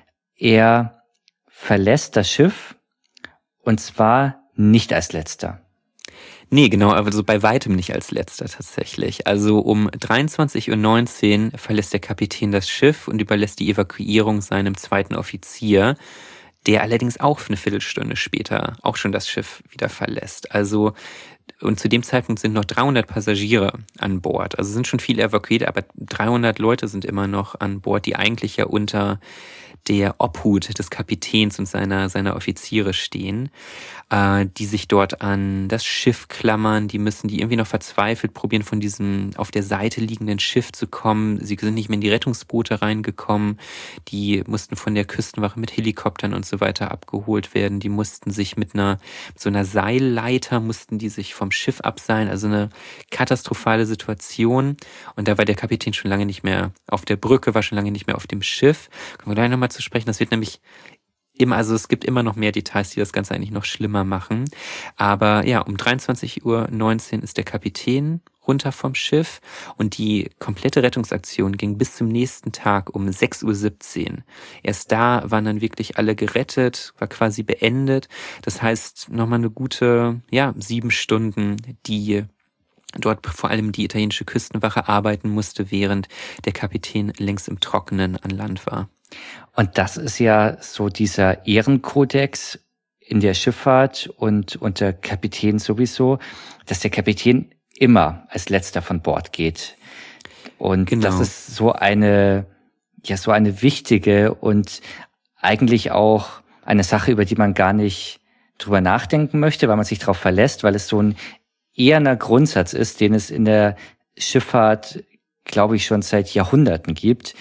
[SPEAKER 2] Er verlässt das Schiff und zwar nicht als letzter.
[SPEAKER 3] Nee, genau, also bei weitem nicht als letzter tatsächlich. Also um dreiundzwanzig Uhr neunzehn verlässt der Kapitän das Schiff und überlässt die Evakuierung seinem zweiten Offizier, der allerdings auch eine Viertelstunde später auch schon das Schiff wieder verlässt. Also und zu dem Zeitpunkt sind noch dreihundert Passagiere an Bord. Also sind schon viele evakuiert, aber dreihundert Leute sind immer noch an Bord, die eigentlich ja unter der Obhut des Kapitäns und seiner, seiner Offiziere stehen, äh, die sich dort an das Schiff klammern, die müssen die irgendwie noch verzweifelt probieren, von diesem auf der Seite liegenden Schiff zu kommen. Sie sind nicht mehr in die Rettungsboote reingekommen, die mussten von der Küstenwache mit Helikoptern und so weiter abgeholt werden, die mussten sich mit einer, mit so einer Seilleiter, mussten die sich vom Schiff abseilen, also eine katastrophale Situation. Und da war der Kapitän schon lange nicht mehr auf der Brücke, war schon lange nicht mehr auf dem Schiff. Können wir gleich nochmal zu sprechen. Das wird nämlich immer, also es gibt immer noch mehr Details, die das Ganze eigentlich noch schlimmer machen. Aber ja, um dreiundzwanzig Uhr neunzehn ist der Kapitän runter vom Schiff und die komplette Rettungsaktion ging bis zum nächsten Tag um sechs Uhr siebzehn. Erst da waren dann wirklich alle gerettet, war quasi beendet. Das heißt, nochmal eine gute, ja, sieben Stunden, die dort vor allem die italienische Küstenwache arbeiten musste, während der Kapitän längst im Trockenen an Land war.
[SPEAKER 2] Und das ist ja so dieser Ehrenkodex in der Schifffahrt und unter Kapitän sowieso, dass der Kapitän immer als letzter von Bord geht. Und genau. Das ist so eine, ja, so eine wichtige und eigentlich auch eine Sache, über die man gar nicht drüber nachdenken möchte, weil man sich darauf verlässt, weil es so ein eherner Grundsatz ist, den es in der Schifffahrt, glaube ich, schon seit Jahrhunderten gibt.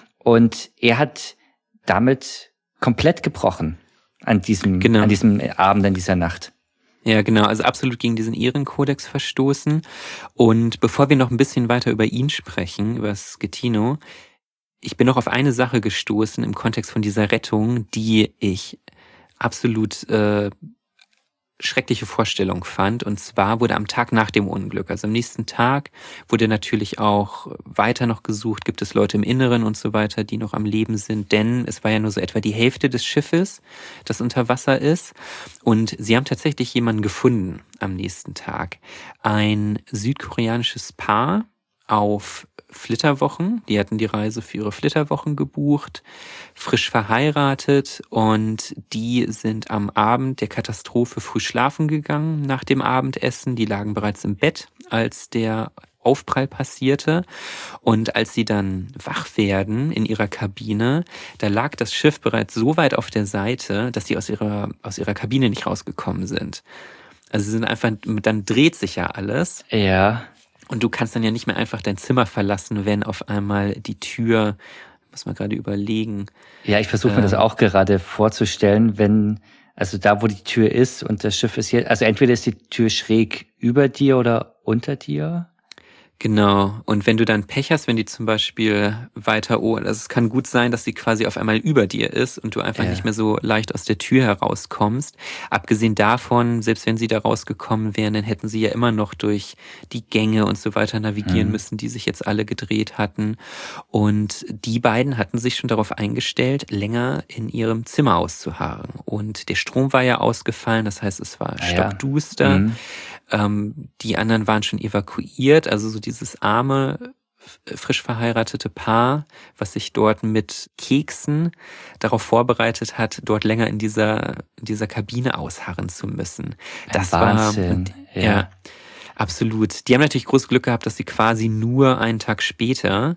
[SPEAKER 2] Und er hat damit komplett gebrochen an diesem, genau. an diesem Abend, an dieser Nacht.
[SPEAKER 3] Ja, genau, also absolut gegen diesen Ehrenkodex verstoßen. Und bevor wir noch ein bisschen weiter über ihn sprechen, über Schettino, ich bin noch auf eine Sache gestoßen im Kontext von dieser Rettung, die ich absolut äh, schreckliche Vorstellung fand. Und zwar wurde am Tag nach dem Unglück, also am nächsten Tag, wurde natürlich auch weiter noch gesucht, gibt es Leute im Inneren und so weiter, die noch am Leben sind, denn es war ja nur so etwa die Hälfte des Schiffes, das unter Wasser ist. Und sie haben tatsächlich jemanden gefunden am nächsten Tag. Ein südkoreanisches Paar auf Flitterwochen. Die hatten die Reise für ihre Flitterwochen gebucht, frisch verheiratet, und die sind am Abend der Katastrophe früh schlafen gegangen nach dem Abendessen. Die lagen bereits im Bett, als der Aufprall passierte. Und als sie dann wach werden in ihrer Kabine, da lag das Schiff bereits so weit auf der Seite, dass sie aus ihrer, aus ihrer Kabine nicht rausgekommen sind. Also sie sind einfach, dann dreht sich ja alles.
[SPEAKER 2] Ja.
[SPEAKER 3] Und du kannst dann ja nicht mehr einfach dein Zimmer verlassen, wenn auf einmal die Tür, muss man gerade überlegen.
[SPEAKER 2] Ja, ich versuche mir ähm, das auch gerade vorzustellen, wenn, also da, wo die Tür ist und das Schiff ist hier, also entweder ist die Tür schräg über dir oder unter dir.
[SPEAKER 3] Genau. Und wenn du dann Pech hast, wenn die zum Beispiel weiter, oh, also es kann gut sein, dass sie quasi auf einmal über dir ist und du einfach ja. nicht mehr so leicht aus der Tür herauskommst. Abgesehen davon, selbst wenn sie da rausgekommen wären, dann hätten sie ja immer noch durch die Gänge und so weiter navigieren mhm. müssen, die sich jetzt alle gedreht hatten. Und die beiden hatten sich schon darauf eingestellt, länger in ihrem Zimmer auszuharren. Und der Strom war ja ausgefallen, das heißt, es war
[SPEAKER 2] ah,
[SPEAKER 3] stockduster.
[SPEAKER 2] Ja. Mhm.
[SPEAKER 3] Ähm, die anderen waren schon evakuiert, also so dieses arme, frisch verheiratete Paar, was sich dort mit Keksen darauf vorbereitet hat, dort länger in dieser, in dieser Kabine ausharren zu müssen. Das
[SPEAKER 2] Ein Wahnsinn.
[SPEAKER 3] war, ja. ja, absolut. Die haben natürlich großes Glück gehabt, dass sie quasi nur einen Tag später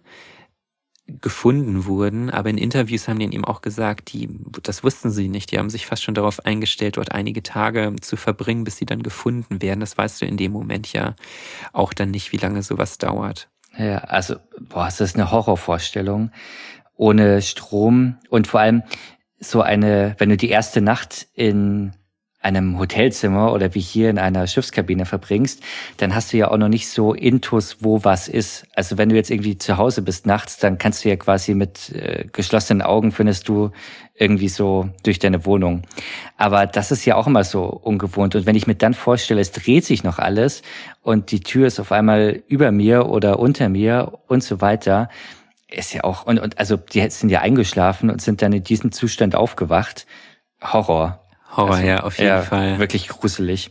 [SPEAKER 3] gefunden wurden, aber in Interviews haben die eben auch gesagt, die, das wussten sie nicht, die haben sich fast schon darauf eingestellt, dort einige Tage zu verbringen, bis sie dann gefunden werden. Das weißt du in dem Moment ja auch dann nicht, wie lange sowas dauert.
[SPEAKER 2] Ja, also, boah, das ist eine Horrorvorstellung. Ohne Strom und vor allem so eine, wenn du die erste Nacht in einem Hotelzimmer oder wie hier in einer Schiffskabine verbringst, dann hast du ja auch noch nicht so Intus, wo was ist. Also wenn du jetzt irgendwie zu Hause bist nachts, dann kannst du ja quasi mit äh, geschlossenen Augen findest du irgendwie so durch deine Wohnung. Aber das ist ja auch immer so ungewohnt. Und wenn ich mir dann vorstelle, es dreht sich noch alles und die Tür ist auf einmal über mir oder unter mir und so weiter, ist ja auch, und, und also die sind ja eingeschlafen und sind dann in diesem Zustand aufgewacht. Horror.
[SPEAKER 3] Horror,
[SPEAKER 2] also,
[SPEAKER 3] ja, auf jeden
[SPEAKER 2] ja,
[SPEAKER 3] Fall.
[SPEAKER 2] Wirklich gruselig.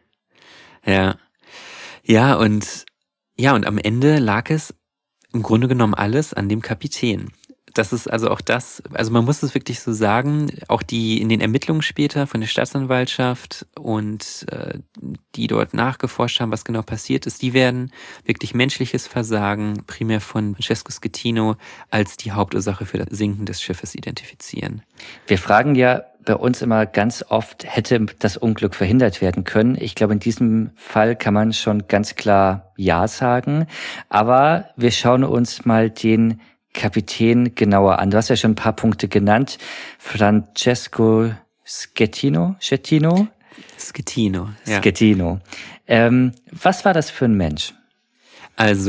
[SPEAKER 3] Ja. Ja, und, ja, und am Ende lag es im Grunde genommen alles an dem Kapitän. Das ist also auch das, also man muss es wirklich so sagen, auch die in den Ermittlungen später von der Staatsanwaltschaft und äh, die dort nachgeforscht haben, was genau passiert ist, die werden wirklich menschliches Versagen primär von Francesco Schettino als die Hauptursache für das Sinken des Schiffes identifizieren.
[SPEAKER 2] Wir fragen ja bei uns immer ganz oft, hätte das Unglück verhindert werden können? Ich glaube, in diesem Fall kann man schon ganz klar Ja sagen, aber wir schauen uns mal den Kapitän genauer an. Du hast ja schon ein paar Punkte genannt. Francesco Schettino? Schettino?
[SPEAKER 3] Schettino, ja.
[SPEAKER 2] Schettino. Ähm, was war das für ein Mensch?
[SPEAKER 3] Also,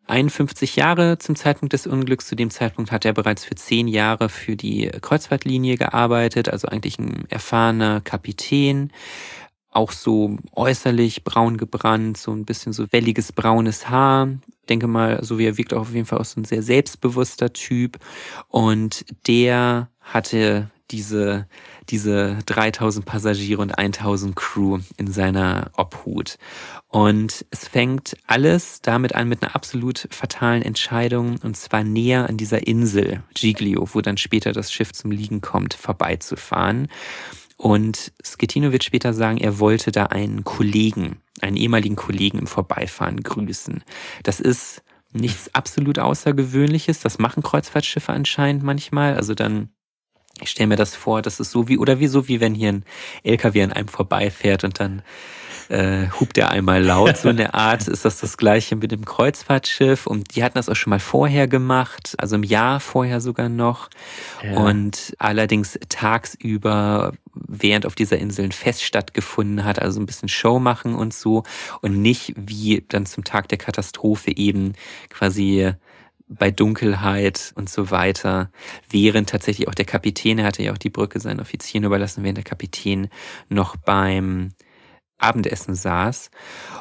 [SPEAKER 3] einundfünfzig Jahre zum Zeitpunkt des Unglücks. Zu dem Zeitpunkt hat er bereits für zehn Jahre für die Kreuzfahrtlinie gearbeitet, also eigentlich ein erfahrener Kapitän. Auch so äußerlich braun gebrannt, so ein bisschen so welliges braunes Haar. Denke mal, so wie er wirkt, auch auf jeden Fall auch so ein sehr selbstbewusster Typ. Und der hatte diese, diese dreitausend Passagiere und tausend Crew in seiner Obhut. Und es fängt alles damit an mit einer absolut fatalen Entscheidung, und zwar näher an dieser Insel Giglio, wo dann später das Schiff zum Liegen kommt, vorbeizufahren. Und Schettino wird später sagen, er wollte da einen Kollegen, einen ehemaligen Kollegen im Vorbeifahren grüßen. Das ist nichts absolut Außergewöhnliches. Das machen Kreuzfahrtschiffe anscheinend manchmal. Also dann, ich stelle mir das vor, das ist so wie, oder wie so wie wenn hier ein L K W an einem vorbeifährt und dann äh, hupt er einmal laut. So in der Art ist das das Gleiche mit dem Kreuzfahrtschiff. Und die hatten das auch schon mal vorher gemacht, also im Jahr vorher sogar noch. Ja. Und allerdings tagsüber, während auf dieser Insel ein Fest stattgefunden hat, also ein bisschen Show machen und so. Und nicht wie dann zum Tag der Katastrophe eben quasi bei Dunkelheit und so weiter, während tatsächlich auch der Kapitän, er hatte ja auch die Brücke seinen Offizieren überlassen, während der Kapitän noch beim Abendessen saß.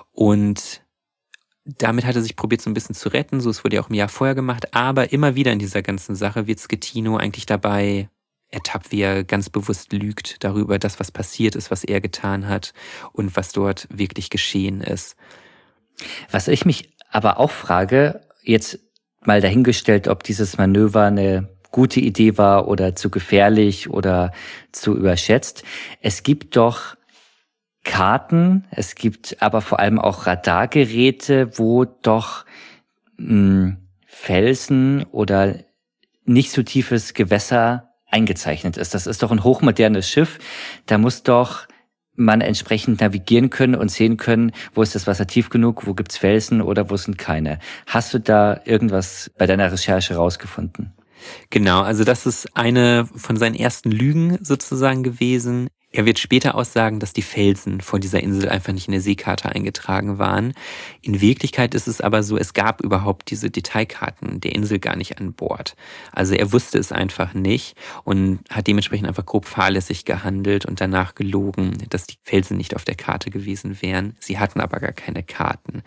[SPEAKER 3] Und damit hat er sich probiert, so ein bisschen zu retten, so es wurde ja auch im Jahr vorher gemacht, aber immer wieder in dieser ganzen Sache wird Schettino eigentlich dabei ertappt, wie er ganz bewusst lügt darüber, das, was passiert ist, was er getan hat und was dort wirklich geschehen ist.
[SPEAKER 2] Was ich mich aber auch frage, jetzt mal dahingestellt, ob dieses Manöver eine gute Idee war oder zu gefährlich oder zu überschätzt. Es gibt doch Karten, es gibt aber vor allem auch Radargeräte, wo doch mh, Felsen oder nicht so tiefes Gewässer eingezeichnet ist. Das ist doch ein hochmodernes Schiff. Da muss doch man entsprechend navigieren können und sehen können, wo ist das Wasser tief genug, wo gibt's Felsen oder wo sind keine. Hast du da irgendwas bei deiner Recherche rausgefunden?
[SPEAKER 3] Genau, also das ist eine von seinen ersten Lügen sozusagen gewesen. Er wird später aussagen, dass die Felsen vor dieser Insel einfach nicht in der Seekarte eingetragen waren. In Wirklichkeit ist es aber so, es gab überhaupt diese Detailkarten der Insel gar nicht an Bord. Also er wusste es einfach nicht und hat dementsprechend einfach grob fahrlässig gehandelt und danach gelogen, dass die Felsen nicht auf der Karte gewesen wären. Sie hatten aber gar keine Karten.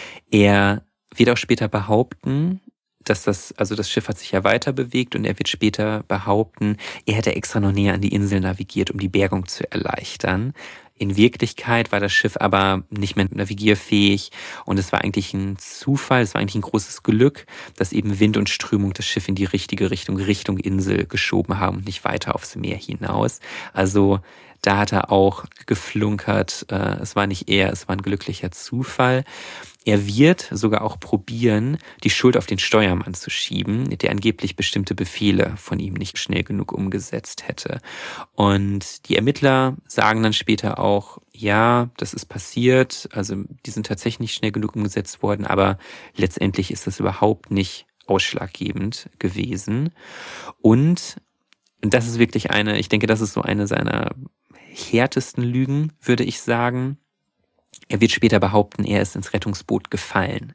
[SPEAKER 3] Er wird auch später behaupten, dass das, also das Schiff hat sich ja weiter bewegt und er wird später behaupten, er hätte extra noch näher an die Insel navigiert, um die Bergung zu erleichtern. In Wirklichkeit war das Schiff aber nicht mehr navigierfähig und es war eigentlich ein Zufall, es war eigentlich ein großes Glück, dass eben Wind und Strömung das Schiff in die richtige Richtung, Richtung Insel geschoben haben und nicht weiter aufs Meer hinaus. Also da hat er auch geflunkert, es war nicht er, es war ein glücklicher Zufall. Er wird sogar auch probieren, die Schuld auf den Steuermann zu schieben, der angeblich bestimmte Befehle von ihm nicht schnell genug umgesetzt hätte. Und die Ermittler sagen dann später auch, ja, das ist passiert, also die sind tatsächlich nicht schnell genug umgesetzt worden, aber letztendlich ist das überhaupt nicht ausschlaggebend gewesen. Und das ist wirklich eine, ich denke, das ist so eine seiner härtesten Lügen, würde ich sagen. Er wird später behaupten, er ist ins Rettungsboot gefallen.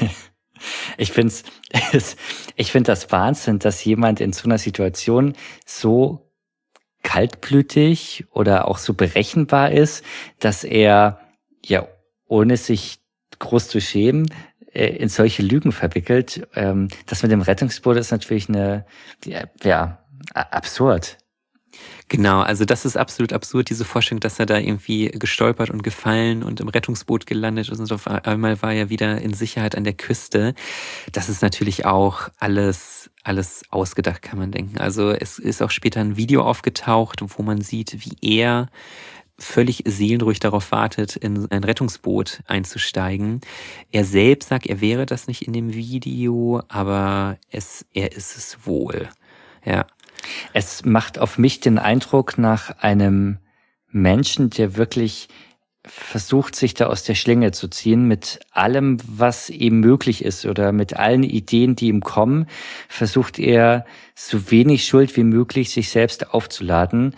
[SPEAKER 2] Ich find's, ich finde das Wahnsinn, dass jemand in so einer Situation so kaltblütig oder auch so berechenbar ist, dass er, ja, ohne sich groß zu schämen, in solche Lügen verwickelt. Das mit dem Rettungsboot ist natürlich eine, ja, absurd.
[SPEAKER 3] Genau, also das ist absolut absurd, diese Vorstellung, dass er da irgendwie gestolpert und gefallen und im Rettungsboot gelandet ist und auf einmal war er wieder in Sicherheit an der Küste. Das ist natürlich auch alles, alles ausgedacht, kann man denken. Also es ist auch später ein Video aufgetaucht, wo man sieht, wie er völlig seelenruhig darauf wartet, in ein Rettungsboot einzusteigen. Er selbst sagt, er wäre das nicht in dem Video, aber es, er ist es wohl. Ja.
[SPEAKER 2] Es macht auf mich den Eindruck nach einem Menschen, der wirklich versucht, sich da aus der Schlinge zu ziehen mit allem, was ihm möglich ist oder mit allen Ideen, die ihm kommen, versucht er so wenig Schuld wie möglich sich selbst aufzuladen.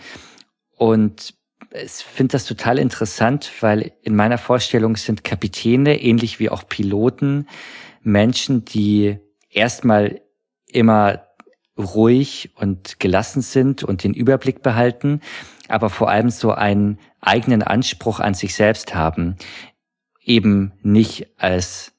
[SPEAKER 2] Und ich finde das total interessant, weil in meiner Vorstellung sind Kapitäne, ähnlich wie auch Piloten, Menschen, die erstmal immer ruhig und gelassen sind und den Überblick behalten, aber vor allem so einen eigenen Anspruch an sich selbst haben, eben nicht als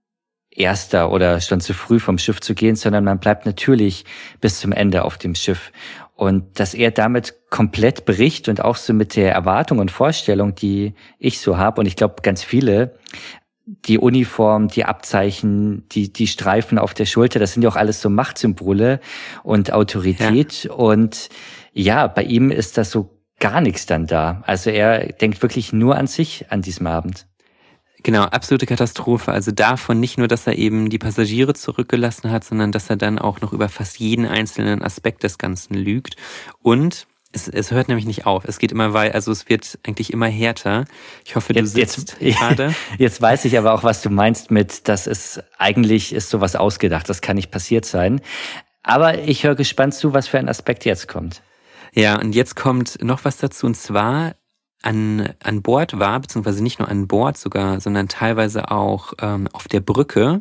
[SPEAKER 2] Erster oder schon zu früh vom Schiff zu gehen, sondern man bleibt natürlich bis zum Ende auf dem Schiff. Und dass er damit komplett bricht und auch so mit der Erwartung und Vorstellung, die ich so habe, und ich glaube ganz viele, die Uniform, die Abzeichen, die die Streifen auf der Schulter, das sind ja auch alles so Machtsymbole und Autorität. Ja. Und ja, bei ihm ist das so gar nichts dann da. Also er denkt wirklich nur an sich an diesem Abend.
[SPEAKER 3] Genau, absolute Katastrophe. Also davon nicht nur, dass er eben die Passagiere zurückgelassen hat, sondern dass er dann auch noch über fast jeden einzelnen Aspekt des Ganzen lügt. Und es, es hört nämlich nicht auf. Es geht immer weiter, also es wird eigentlich immer härter. Ich hoffe, du
[SPEAKER 2] jetzt,
[SPEAKER 3] sitzt
[SPEAKER 2] jetzt,
[SPEAKER 3] gerade.
[SPEAKER 2] Jetzt weiß ich aber auch, was du meinst mit, das ist, eigentlich ist sowas ausgedacht. Das kann nicht passiert sein. Aber ich höre gespannt zu, was für ein Aspekt jetzt kommt.
[SPEAKER 3] Ja, und jetzt kommt noch was dazu, und zwar An, an Bord war, beziehungsweise nicht nur an Bord sogar, sondern teilweise auch ähm, auf der Brücke,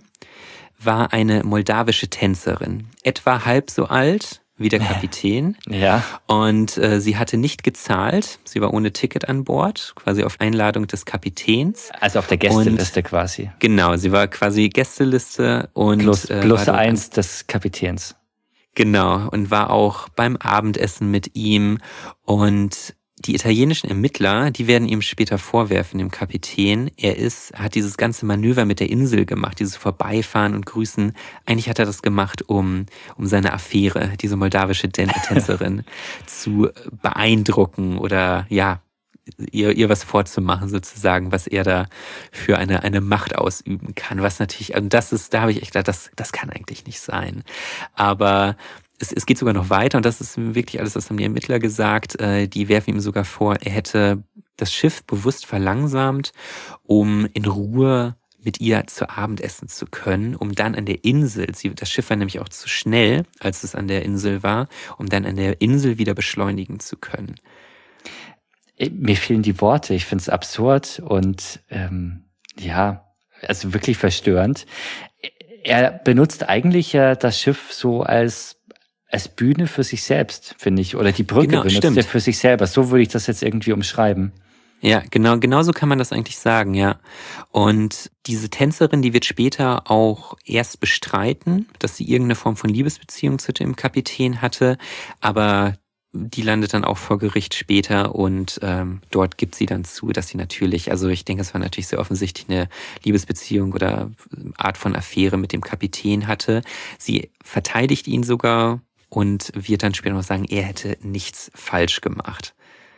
[SPEAKER 3] war eine moldawische Tänzerin. Etwa halb so alt wie der Kapitän.
[SPEAKER 2] Ja.
[SPEAKER 3] Und äh, sie hatte nicht gezahlt. Sie war ohne Ticket an Bord, quasi auf Einladung des Kapitäns.
[SPEAKER 2] Also auf der Gästeliste und, quasi.
[SPEAKER 3] Genau, sie war quasi Gästeliste und
[SPEAKER 2] plus,
[SPEAKER 3] äh,
[SPEAKER 2] plus eins des Kapitäns.
[SPEAKER 3] Genau, und war auch beim Abendessen mit ihm. Und die italienischen Ermittler, die werden ihm später vorwerfen, dem Kapitän, er ist, hat dieses ganze Manöver mit der Insel gemacht, dieses Vorbeifahren und Grüßen. Eigentlich hat er das gemacht, um, um seine Affäre, diese moldawische Tänzerin, zu beeindrucken oder, ja, ihr, ihr was vorzumachen sozusagen, was er da für eine, eine Macht ausüben kann. Was natürlich, also das ist, da habe ich echt gedacht, das, das kann eigentlich nicht sein. Aber Es, es geht sogar noch weiter, und das ist wirklich alles, was haben die Ermittler gesagt. Äh, die werfen ihm sogar vor, er hätte das Schiff bewusst verlangsamt, um in Ruhe mit ihr zu Abend essen zu können, um dann an der Insel, sie, das Schiff war nämlich auch zu schnell, als es an der Insel war, um dann an der Insel wieder beschleunigen zu können.
[SPEAKER 2] Mir fehlen die Worte, ich finde es absurd und ähm, ja, also wirklich verstörend. Er benutzt eigentlich ja das Schiff so als als Bühne für sich selbst, finde ich. Oder die Brücke
[SPEAKER 3] genau,
[SPEAKER 2] benutzt
[SPEAKER 3] stimmt.
[SPEAKER 2] er für sich selber. So würde ich das jetzt irgendwie umschreiben.
[SPEAKER 3] Ja, genau, genau so kann man das eigentlich sagen, ja. Und diese Tänzerin, die wird später auch erst bestreiten, dass sie irgendeine Form von Liebesbeziehung zu dem Kapitän hatte, aber die landet dann auch vor Gericht später, und ähm, dort gibt sie dann zu, dass sie natürlich, also ich denke, es war natürlich sehr offensichtlich eine Liebesbeziehung oder Art von Affäre mit dem Kapitän hatte. Sie verteidigt ihn sogar und wird dann später noch sagen, er hätte nichts falsch gemacht.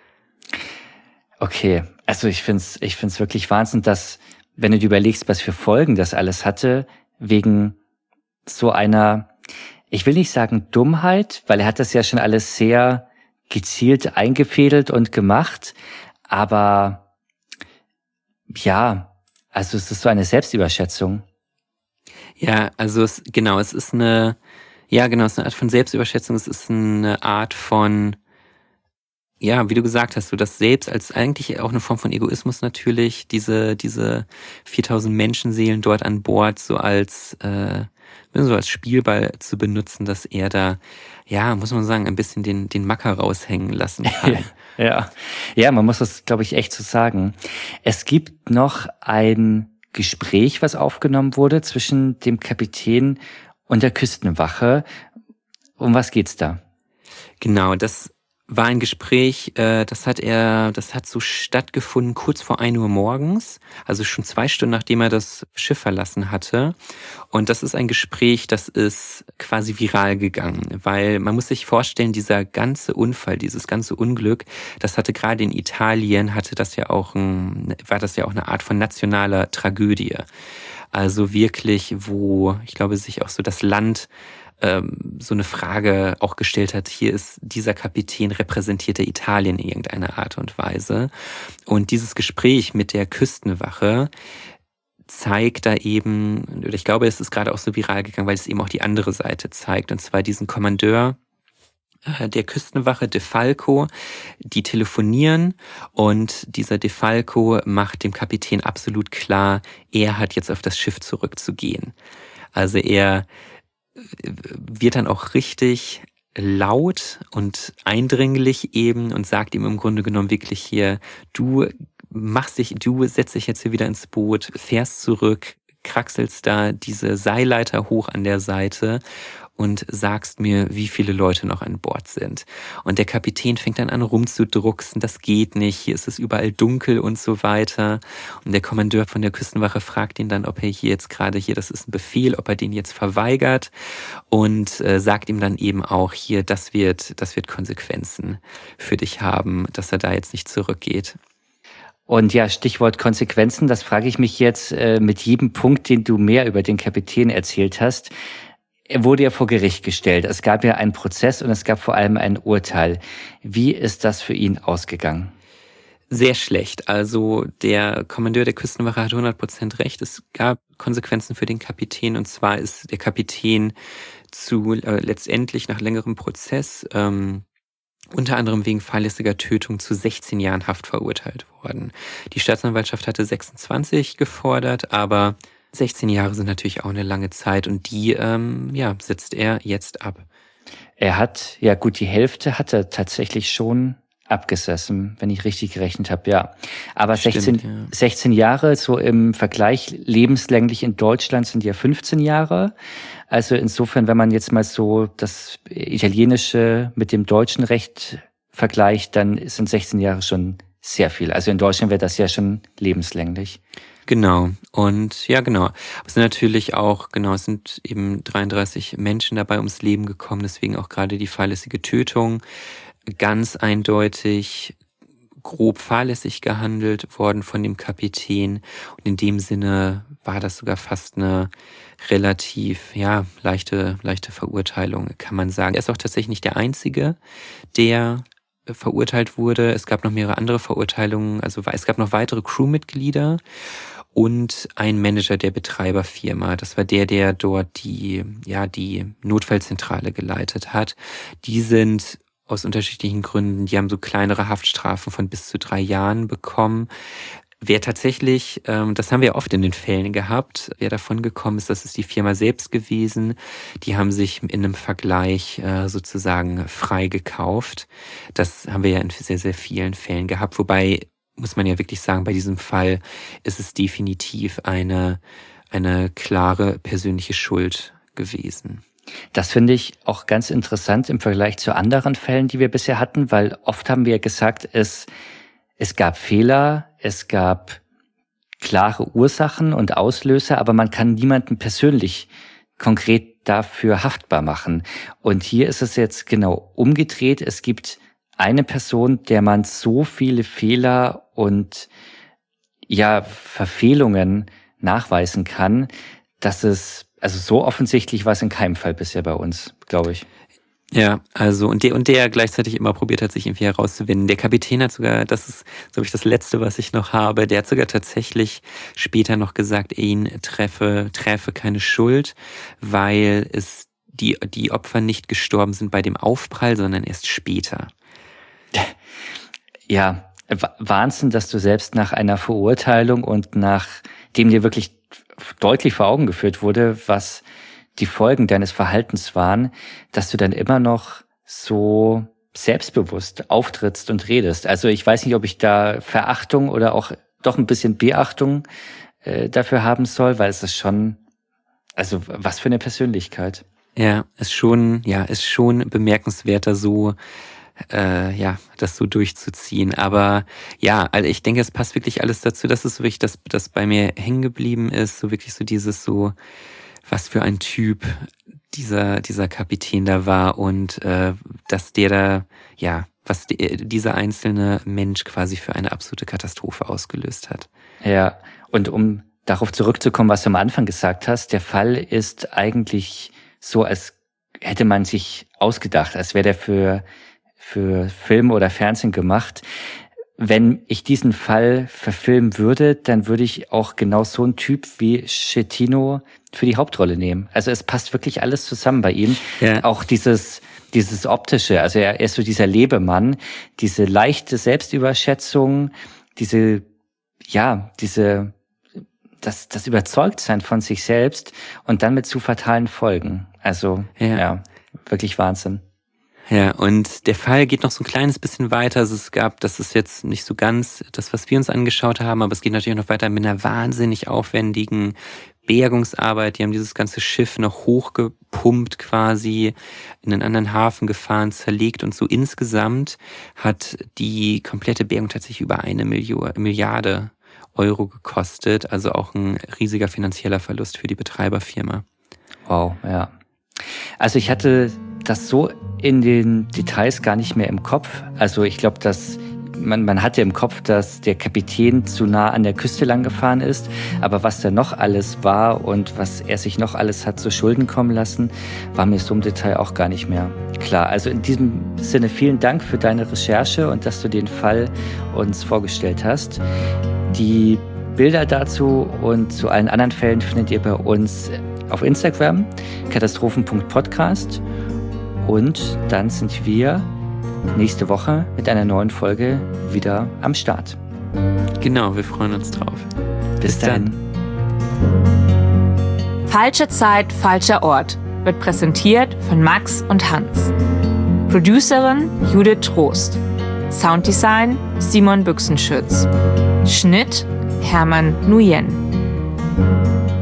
[SPEAKER 2] Okay, also ich find's, ich find's wirklich Wahnsinn, dass, wenn du dir überlegst, was für Folgen das alles hatte, wegen so einer, ich will nicht sagen Dummheit, weil er hat das ja schon alles sehr gezielt eingefädelt und gemacht, aber ja, also es ist so eine Selbstüberschätzung.
[SPEAKER 3] Ja, also es, genau, es ist eine, ja genau, es ist eine Art von Selbstüberschätzung, es ist eine Art von, ja, wie du gesagt hast, so das Selbst als eigentlich auch eine Form von Egoismus natürlich, diese diese viertausend Menschenseelen dort an Bord so als äh, so als Spielball zu benutzen, dass er da, ja, muss man sagen, ein bisschen den den Macker raushängen lassen kann.
[SPEAKER 2] ja, ja, man muss das, glaube ich, echt so sagen. Es gibt noch ein Gespräch, was aufgenommen wurde zwischen dem Kapitän und der Küstenwache. Um was geht's da?
[SPEAKER 3] Genau, das war ein Gespräch, äh, das hat er, das hat so stattgefunden kurz vor ein Uhr morgens, also schon zwei Stunden nachdem er das Schiff verlassen hatte. Und das ist ein Gespräch, das ist quasi viral gegangen, weil man muss sich vorstellen, dieser ganze Unfall, dieses ganze Unglück, das hatte gerade in Italien, hatte das ja auch ein, war das ja auch eine Art von nationaler Tragödie. Also wirklich, wo, ich glaube, sich auch so das Land so eine Frage auch gestellt hat, hier ist dieser Kapitän, repräsentiert er Italien in irgendeiner Art und Weise. Und dieses Gespräch mit der Küstenwache zeigt da eben, oder ich glaube, es ist gerade auch so viral gegangen, weil es eben auch die andere Seite zeigt, und zwar diesen Kommandeur äh, der Küstenwache De Falco, die telefonieren und dieser De Falco macht dem Kapitän absolut klar, er hat jetzt auf das Schiff zurückzugehen. Also er wird dann auch richtig laut und eindringlich eben und sagt ihm im Grunde genommen wirklich hier, du machst dich, du setzt dich jetzt hier wieder ins Boot, fährst zurück, kraxelst da diese Seilleiter hoch an der Seite und sagst mir, wie viele Leute noch an Bord sind. Und der Kapitän fängt dann an rumzudrucksen, das geht nicht, hier ist es überall dunkel und so weiter. Und der Kommandeur von der Küstenwache fragt ihn dann, ob er hier jetzt gerade hier, das ist ein Befehl, ob er den jetzt verweigert und äh, sagt ihm dann eben auch hier, das wird, das wird Konsequenzen für dich haben, dass er da jetzt nicht zurückgeht.
[SPEAKER 2] Und ja, Stichwort Konsequenzen, das frage ich mich jetzt äh, mit jedem Punkt, den du mehr über den Kapitän erzählt hast. Er wurde ja vor Gericht gestellt. Es gab ja einen Prozess und es gab vor allem ein Urteil. Wie ist das für ihn ausgegangen?
[SPEAKER 3] Sehr schlecht. Also der Kommandeur der Küstenwache hat hundert Prozent recht. Es gab Konsequenzen für den Kapitän und zwar ist der Kapitän zu äh, letztendlich nach längerem Prozess ähm, unter anderem wegen fahrlässiger Tötung zu sechzehn Jahren Haft verurteilt worden. Die Staatsanwaltschaft hatte sechsundzwanzig gefordert, aber sechzehn Jahre sind natürlich auch eine lange Zeit und die ähm, ja, sitzt er jetzt ab.
[SPEAKER 2] Er hat, ja gut, die Hälfte hat er tatsächlich schon abgesessen, wenn ich richtig gerechnet habe, ja. Aber
[SPEAKER 3] Stimmt,
[SPEAKER 2] sechzehn,
[SPEAKER 3] ja.
[SPEAKER 2] sechzehn Jahre, so im Vergleich lebenslänglich in Deutschland sind ja fünfzehn Jahre. Also insofern, wenn man jetzt mal so das italienische mit dem deutschen Recht vergleicht, dann sind sechzehn Jahre schon sehr viel. Also in Deutschland wäre das ja schon lebenslänglich.
[SPEAKER 3] Genau. Und ja, genau. Aber es sind natürlich auch, genau, es sind eben dreiunddreißig Menschen dabei ums Leben gekommen, deswegen auch gerade die fahrlässige Tötung. Ganz eindeutig grob fahrlässig gehandelt worden von dem Kapitän. Und in dem Sinne war das sogar fast eine relativ, ja, leichte, leichte Verurteilung, kann man sagen. Er ist auch tatsächlich nicht der Einzige, der verurteilt wurde. Es gab noch mehrere andere Verurteilungen, also es gab noch weitere Crewmitglieder und ein Manager der Betreiberfirma. Das war der, der dort die, ja, die Notfallzentrale geleitet hat. Die sind aus unterschiedlichen Gründen, die haben so kleinere Haftstrafen von bis zu drei Jahren bekommen. Wer tatsächlich, ähm, das haben wir oft in den Fällen gehabt, wer davon gekommen ist, das ist die Firma selbst gewesen. Die haben sich in einem Vergleich äh, sozusagen frei gekauft. Das haben wir ja in sehr, sehr vielen Fällen gehabt. Wobei, muss man ja wirklich sagen, bei diesem Fall ist es definitiv eine, eine klare persönliche Schuld gewesen.
[SPEAKER 2] Das finde ich auch ganz interessant im Vergleich zu anderen Fällen, die wir bisher hatten, weil oft haben wir gesagt, es, es gab Fehler, es gab klare Ursachen und Auslöser, aber man kann niemanden persönlich konkret dafür haftbar machen. Und hier ist es jetzt genau umgedreht. Es gibt eine Person, der man so viele Fehler und ja Verfehlungen nachweisen kann, dass es also so offensichtlich war es in keinem Fall bisher bei uns, glaube ich.
[SPEAKER 3] Ja, also und der und der gleichzeitig immer probiert hat, sich irgendwie herauszuwinden. Der Kapitän hat sogar, das ist, glaube ich, das Letzte, was ich noch habe, der hat sogar tatsächlich später noch gesagt, ihn treffe, treffe keine Schuld, weil es die, die Opfer nicht gestorben sind bei dem Aufprall, sondern erst später.
[SPEAKER 2] Ja, Wahnsinn, dass du selbst nach einer Verurteilung und nachdem dir wirklich deutlich vor Augen geführt wurde, was die Folgen deines Verhaltens waren, dass du dann immer noch so selbstbewusst auftrittst und redest. Also ich weiß nicht, ob ich da Verachtung oder auch doch ein bisschen Beachtung äh, dafür haben soll, weil es ist schon, also was für eine Persönlichkeit.
[SPEAKER 3] Ja, ist schon, ja, ist schon bemerkenswerter so, äh, ja, das so durchzuziehen. Aber ja, also ich denke, es passt wirklich alles dazu. Das ist wirklich das, das bei mir hängen geblieben ist. So wirklich so dieses so, was für ein Typ dieser dieser Kapitän da war und äh, dass der da, ja, was die, dieser einzelne Mensch quasi für eine absolute Katastrophe ausgelöst hat.
[SPEAKER 2] Ja, und um darauf zurückzukommen, was du am Anfang gesagt hast, der Fall ist eigentlich so, als hätte man sich ausgedacht, als wäre der für für Film oder Fernsehen gemacht. Wenn ich diesen Fall verfilmen würde, dann würde ich auch genau so einen Typ wie Schettino für die Hauptrolle nehmen. Also es passt wirklich alles zusammen bei ihm. Ja. Auch dieses dieses Optische. Also er ist so dieser Lebemann, diese leichte Selbstüberschätzung, diese, ja, diese, das, das Überzeugtsein von sich selbst und dann mit zu fatalen Folgen. Also, ja, ja wirklich Wahnsinn.
[SPEAKER 3] Ja, und der Fall geht noch so ein kleines bisschen weiter. Also es gab, das ist jetzt nicht so ganz das, was wir uns angeschaut haben, aber es geht natürlich noch weiter mit einer wahnsinnig aufwendigen Bergungsarbeit. Die haben dieses ganze Schiff noch hochgepumpt quasi, in einen anderen Hafen gefahren, zerlegt und so insgesamt hat die komplette Bergung tatsächlich über eine Million, Milliarde Euro gekostet. Also auch ein riesiger finanzieller Verlust für die Betreiberfirma.
[SPEAKER 2] Wow, ja. Also ich hatte das so in den Details gar nicht mehr im Kopf. Also ich glaube, dass man, man hatte im Kopf, dass der Kapitän zu nah an der Küste lang gefahren ist. Aber was da noch alles war und was er sich noch alles hat zu Schulden kommen lassen, war mir so im Detail auch gar nicht mehr klar. Also in diesem Sinne vielen Dank für deine Recherche und dass du den Fall uns vorgestellt hast. Die Bilder dazu und zu allen anderen Fällen findet ihr bei uns auf Instagram, katastrophen punkt podcast. Und dann sind wir nächste Woche mit einer neuen Folge wieder am Start.
[SPEAKER 3] Genau, wir freuen uns drauf.
[SPEAKER 2] Bis, Bis dann.
[SPEAKER 1] Falsche Zeit, falscher Ort wird präsentiert von Max und Hans. Producerin Judith Trost. Sounddesign Simon Büchsenschütz. Schnitt Hermann Nguyen.